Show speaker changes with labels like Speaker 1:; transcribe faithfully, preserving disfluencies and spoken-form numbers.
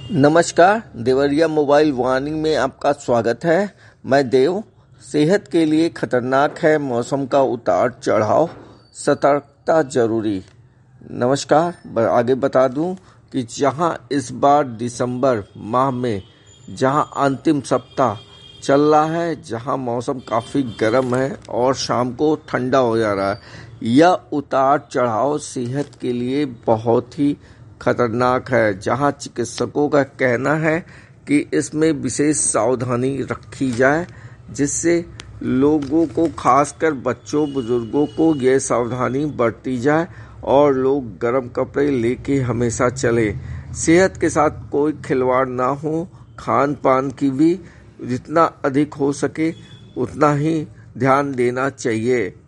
Speaker 1: नमस्कार, Deoria mobile warning में आपका स्वागत है। मैं देव। सेहत के लिए खतरनाक है मौसम का उतार चढ़ाव, सतर्कता जरूरी। नमस्कार, ब- आगे बता दूं कि जहां इस बार दिसंबर माह में जहां अंतिम सप्ताह चल रहा है, जहां मौसम काफ़ी गर्म है और शाम को ठंडा हो जा रहा है, यह उतार चढ़ाव सेहत के लिए बहुत ही खतरनाक है। जहां चिकित्सकों का कहना है कि इसमें विशेष सावधानी रखी जाए, जिससे लोगों को, खासकर बच्चों बुजुर्गों को, यह सावधानी बरती जाए और लोग गर्म कपड़े लेके हमेशा चले। सेहत के साथ कोई खिलवाड़ ना हो। खान पान की भी जितना अधिक हो सके उतना ही ध्यान देना चाहिए।